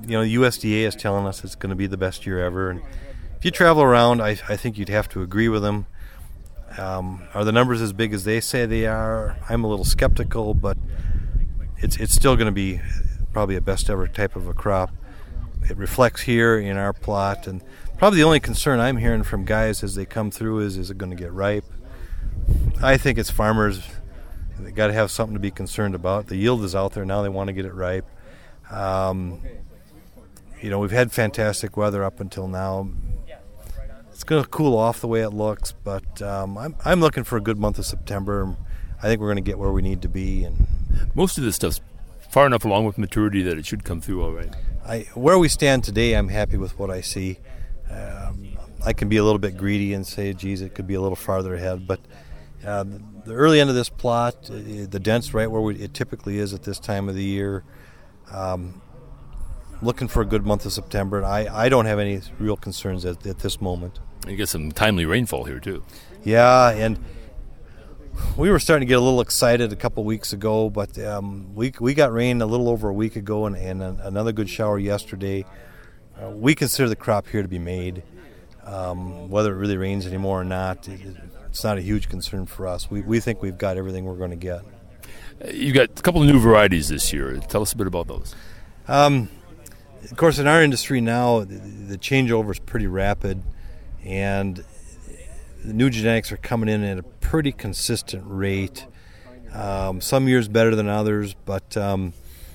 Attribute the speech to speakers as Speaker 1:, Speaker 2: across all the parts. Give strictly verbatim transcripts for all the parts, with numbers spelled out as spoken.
Speaker 1: you know, U S D A is telling us it's going to be the best year ever. And if you travel around, I, I think you'd have to agree with them. Um, are the numbers as big as they say they are? I'm a little skeptical, but it's it's still going to be probably a best ever type of a crop. It reflects here in our plot, and probably the only concern I'm hearing from guys as they come through is, is it going to get ripe? I think it's farmers, they got to have something to be concerned about. The yield is out there now, they want to get it ripe. Um, you know, we've had fantastic weather up until now. It's going to cool off the way it looks, but um, I'm I'm looking for a good month of September. I think we're going to get where we need to be. And
Speaker 2: most of this stuff's far enough along with maturity that it should come through all right.
Speaker 1: I, where we stand today, I'm happy with what I see. Um, I can be a little bit greedy and say, geez, it could be a little farther ahead. But uh, the early end of this plot, uh, the dent's right where we, it typically is at this time of the year. Um, looking for a good month of September. And I, I don't have any real concerns at, at this moment.
Speaker 2: You get some timely rainfall here, too.
Speaker 1: Yeah, and we were starting to get a little excited a couple weeks ago, but um, we we got rain a little over a week ago and, and another good shower yesterday. Uh, we consider the crop here to be made. Um, whether it really rains anymore or not, it, it's not a huge concern for us. We we think we've got everything we're going to get.
Speaker 2: You've got a couple of new varieties this year. Tell us a bit about those.
Speaker 1: Um, of course, in our industry now, the, the changeover is pretty rapid, and the new genetics are coming in at a pretty consistent rate. Um, some years better than others, but um,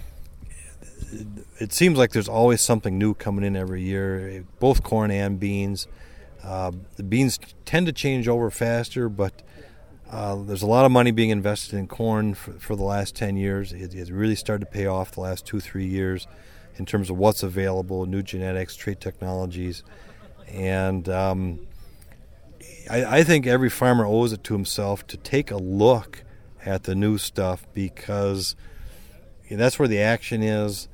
Speaker 1: it seems like there's always something new coming in every year, both corn and beans. Uh, the beans tend to change over faster, but uh, there's a lot of money being invested in corn for, for the last ten years. It, it really started to pay off the last two, three years in terms of what's available, new genetics, trait technologies, and um, I, I think every farmer owes it to himself to take a look at the new stuff, because you know, that's where the action is.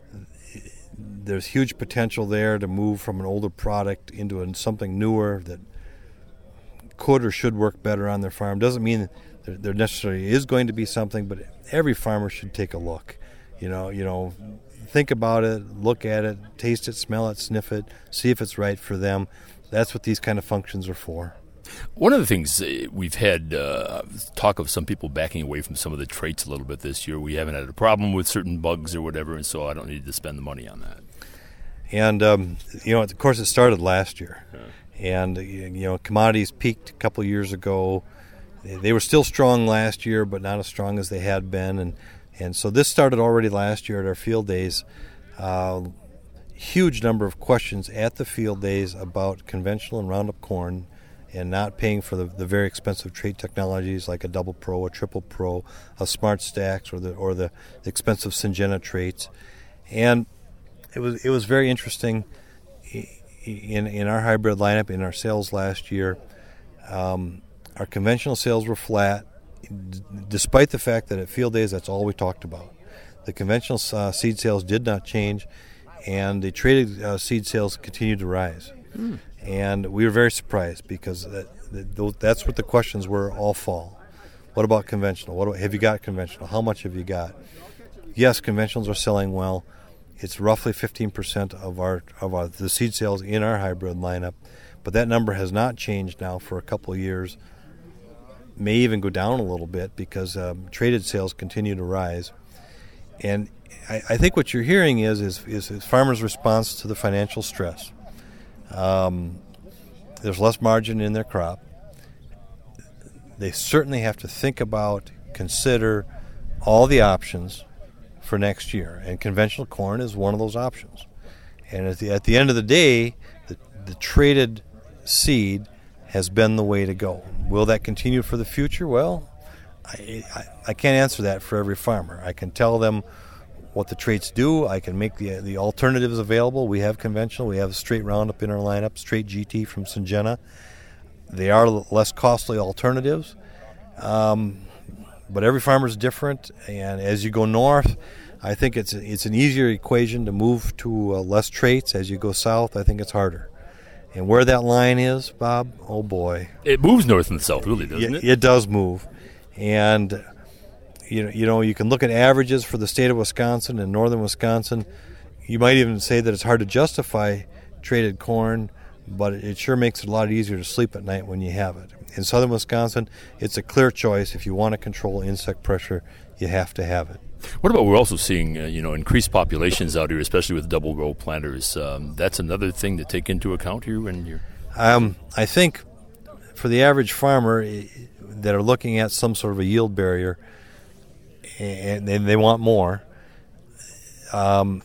Speaker 1: There's huge potential there to move from an older product into a, something newer that could or should work better on their farm. Doesn't mean there, there necessarily is going to be something, but every farmer should take a look. You know, you know, think about it, look at it, taste it, smell it, sniff it, see if it's right for them. That's what these kind of functions are for.
Speaker 2: One of the things we've had uh, talk of some people backing away from some of the traits a little bit this year. We haven't had a problem with certain bugs or whatever, and so I don't need to spend the money on that.
Speaker 1: And, um, you know, of course, it started last year. Yeah. And, you know, commodities peaked a couple of years ago. They were still strong last year, but not as strong as they had been. And, and so this started already last year at our field days. Uh, huge number of questions at the field days about conventional and Roundup corn and not paying for the, the very expensive trait technologies like a Double Pro, a Triple Pro, a Smart Stacks, or the or the expensive Syngenta traits. And it was it was very interesting in in our hybrid lineup, in our sales last year. Um, our conventional sales were flat, d- despite the fact that at field days that's all we talked about. The conventional uh, seed sales did not change, and the traded uh, seed sales continued to rise. Mm. And we were very surprised, because that, that, that's what the questions were all fall. What about conventional? What have you got conventional? How much have you got? Yes, conventionals are selling well. It's roughly fifteen percent of our of our, the seed sales in our hybrid lineup, but that number has not changed now for a couple of years. May even go down a little bit, because um, traded sales continue to rise. And I, I think what you're hearing is, is is is farmers' response to the financial stress. Um, there's less margin in their crop. They certainly have to think about, consider all the options for next year, and conventional corn is one of those options. And at the at the end of the day, the, the traded seed has been the way to go. Will that continue for the future? Well, I, I, I can't answer that for every farmer. I can tell them what the traits do. I can make the the alternatives available. We have conventional. We have straight Roundup in our lineup, straight G T from Syngenta. They are less costly alternatives, um, but every farmer is different. And as you go north, I think it's it's an easier equation to move to uh, less traits. As you go south, I think it's harder. And where that line is, Bob, oh boy,
Speaker 2: it moves north and south, really, doesn't
Speaker 1: it?
Speaker 2: It,
Speaker 1: it does move, and you know, you know, you can look at averages for the state of Wisconsin and northern Wisconsin. you might even say that it's hard to justify traded corn, but it sure makes it a lot easier to sleep at night when you have it. In southern Wisconsin, it's a clear choice. If you want to control insect pressure, you have to have it.
Speaker 2: What about, we're also seeing, uh, you know, increased populations out here, especially with double row planters. Um, that's another thing to take into account here when you're...
Speaker 1: Um, I think for the average farmer that are looking at some sort of a yield barrier and they want more, um,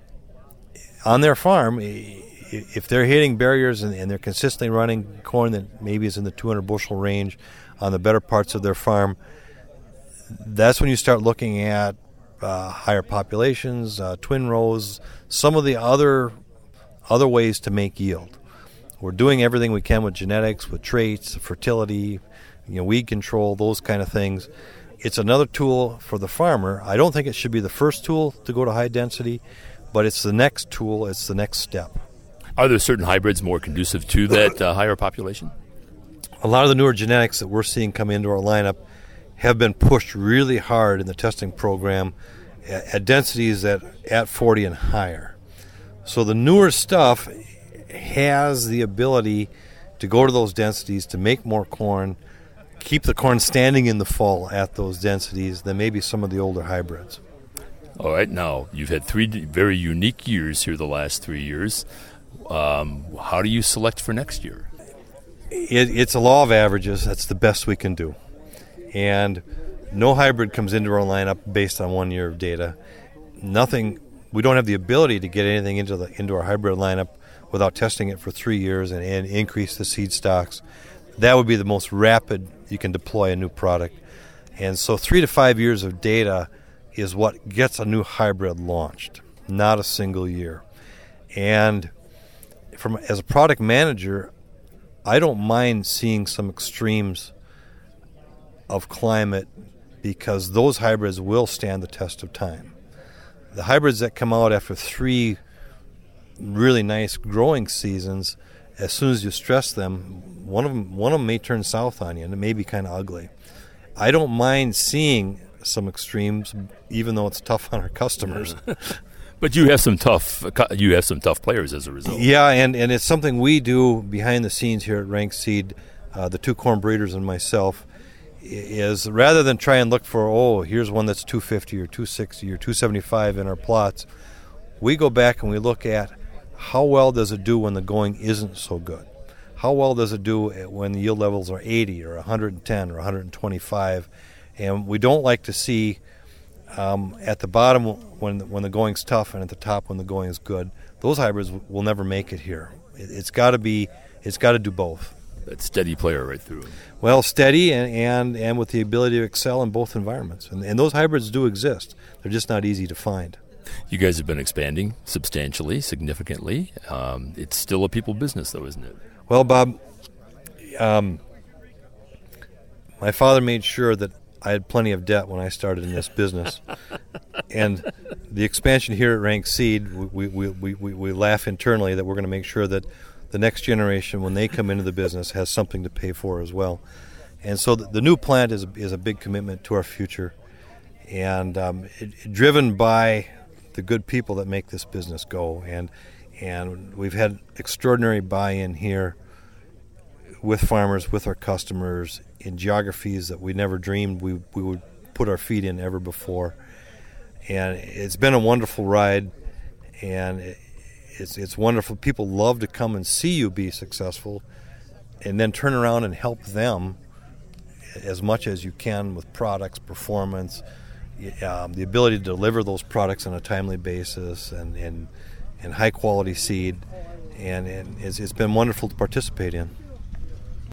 Speaker 1: on their farm, if they're hitting barriers and they're consistently running corn that maybe is in the two hundred bushel range on the better parts of their farm, that's when you start looking at uh, higher populations, uh, twin rows, some of the other other ways to make yield. We're doing everything we can with genetics, with traits, fertility, you know, weed control, those kind of things. It's another tool for the farmer. I don't think it should be the first tool to go to high density, but it's the next tool, it's the next step.
Speaker 2: Are there certain hybrids more conducive to that uh, higher population?
Speaker 1: A lot of the newer genetics that we're seeing come into our lineup have been pushed really hard in the testing program at, at densities at, at forty and higher. So the newer stuff has the ability to go to those densities, to make more corn, keep the corn standing in the fall at those densities than maybe some of the older hybrids.
Speaker 2: All right, now you've had three very unique years here the last three years. Um, how do you select for next year?
Speaker 1: It, it's a law of averages. That's the best we can do. And no hybrid comes into our lineup based on one year of data. Nothing. We don't have the ability to get anything into the into our hybrid lineup without testing it for three years and, and increase the seed stocks. That would be the most rapid you can deploy a new product. And so three to five years of data is what gets a new hybrid launched, not a single year. And from as a product manager, I don't mind seeing some extremes of climate because those hybrids will stand the test of time. The hybrids that come out after three really nice growing seasons, as soon as you stress them, one of them one of them may turn south on you, and it may be kind of ugly. I don't mind seeing some extremes, even though it's tough on our customers.
Speaker 2: But you have some tough you have some tough players as a result.
Speaker 1: Yeah, and, and it's something we do behind the scenes here at Rank Seed, uh, the two corn breeders and myself, is rather than try and look for, oh, here's one that's two fifty or two sixty or two seventy-five in our plots, we go back and we look at how well does it do when the going isn't so good? How well does it do when the yield levels are eighty or one hundred ten or one hundred twenty-five? And we don't like to see um, at the bottom when when the going's tough and at the top when the going is good. Those hybrids will never make it here. It, it's got to be, it's got to do both.
Speaker 2: That steady player right through.
Speaker 1: Well, steady and, and, and with the ability to excel in both environments. And, and those hybrids do exist. They're just not easy to find.
Speaker 2: You guys have been expanding substantially, significantly. Um, it's still a people business, though, isn't it?
Speaker 1: Well, Bob, um, my father made sure that I had plenty of debt when I started in this business. And the expansion here at Rank Seed, we, we, we, we, we laugh internally that we're going to make sure that the next generation, when they come into the business, has something to pay for as well. And so the, the new plant is, is a big commitment to our future, and um, it, it, driven by the good people that make this business go. And and we've had extraordinary buy-in here with farmers, with our customers, in geographies that we never dreamed we, we would put our feet in ever before. And it's been a wonderful ride, and it, it's it's wonderful. People love to come and see you be successful and then turn around and help them as much as you can with products, performance, um, the ability to deliver those products on a timely basis, and, and, and high-quality seed. And, and it's, it's been wonderful to participate in.